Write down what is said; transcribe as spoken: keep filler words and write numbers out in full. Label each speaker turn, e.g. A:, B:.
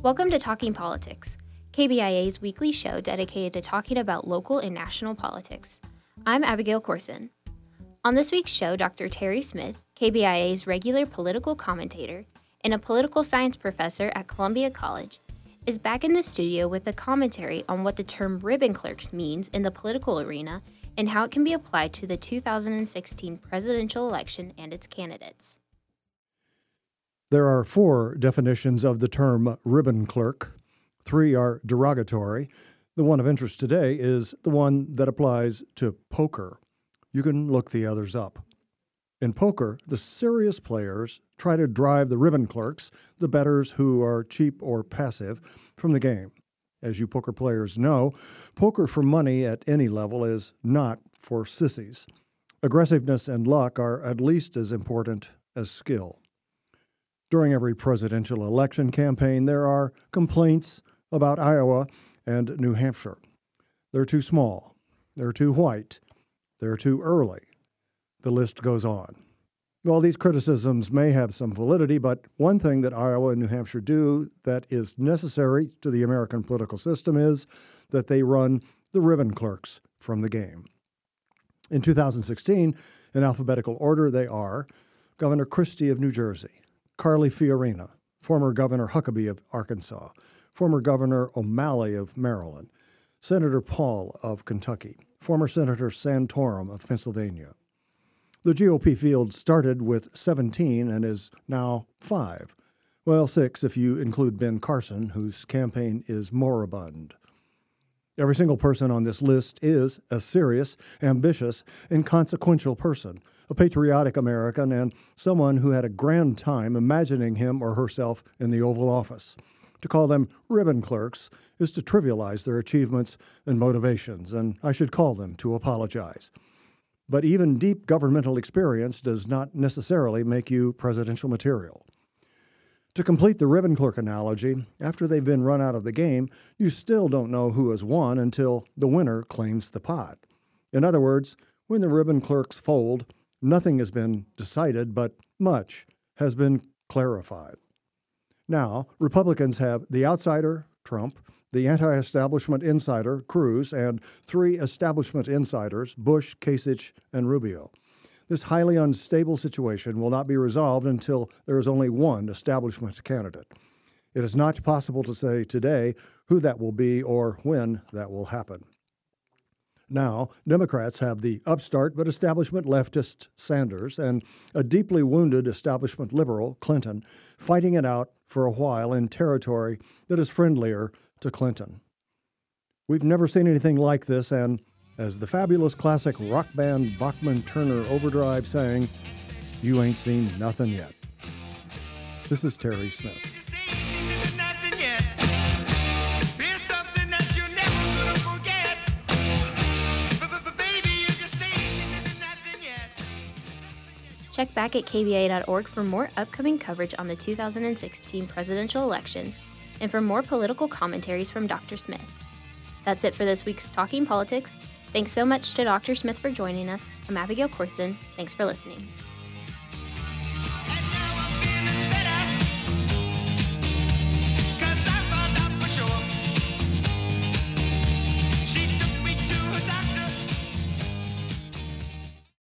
A: Welcome to Talking Politics, K B I A's weekly show dedicated to talking about local and national politics. I'm Abigail Corson. On this week's show, Doctor Terry Smith, K B I A's regular political commentator and a political science professor at Columbia College, is back in the studio with a commentary on what the term ribbon clerks means in the political arena and how it can be applied to the two thousand sixteen presidential election and its candidates.
B: There are four definitions of the term ribbon clerk. Three are derogatory. The one of interest today is the one that applies to poker. You can look the others up. In poker, the serious players try to drive the ribbon clerks, the bettors who are cheap or passive, from the game. As you poker players know, poker for money at any level is not for sissies. Aggressiveness and luck are at least as important as skill. During every presidential election campaign, there are complaints about Iowa and New Hampshire. They're too small. They're too white. They're too early. The list goes on. Well, these criticisms may have some validity, but one thing that Iowa and New Hampshire do that is necessary to the American political system is that they run the ribbon clerks from the game. In two thousand sixteen, in alphabetical order, they are Governor Christie of New Jersey, Carly Fiorina, former Governor Huckabee of Arkansas, former Governor O'Malley of Maryland, Senator Paul of Kentucky, former Senator Santorum of Pennsylvania. The G O P field started with seventeen and is now five. Well, six if you include Ben Carson, whose campaign is moribund. Every single person on this list is a serious, ambitious, and consequential person, a patriotic American, and someone who had a grand time imagining him or herself in the Oval Office. To call them ribbon clerks is to trivialize their achievements and motivations, and I should call them to apologize. But even deep governmental experience does not necessarily make you presidential material. To complete the ribbon clerk analogy, after they've been run out of the game, you still don't know who has won until the winner claims the pot. In other words, when the ribbon clerks fold, nothing has been decided, but much has been clarified. Now, Republicans have the outsider, Trump, the anti-establishment insider, Cruz, and three establishment insiders, Bush, Kasich, and Rubio. This highly unstable situation will not be resolved until there is only one establishment candidate. It is not possible to say today who that will be or when that will happen. Now, Democrats have the upstart but establishment leftist Sanders and a deeply wounded establishment liberal, Clinton, fighting it out for a while in territory that is friendlier to Clinton. We've never seen anything like this, and as the fabulous classic rock band Bachman Turner Overdrive sang, you ain't seen nothing yet. This is Terry Smith.
A: Check back at K B A dot org for more upcoming coverage on the two thousand sixteen presidential election and for more political commentaries from Doctor Smith. That's it for this week's Talking Politics. Thanks so much to Doctor Smith for joining us. I'm Abigail Corson. Thanks for listening.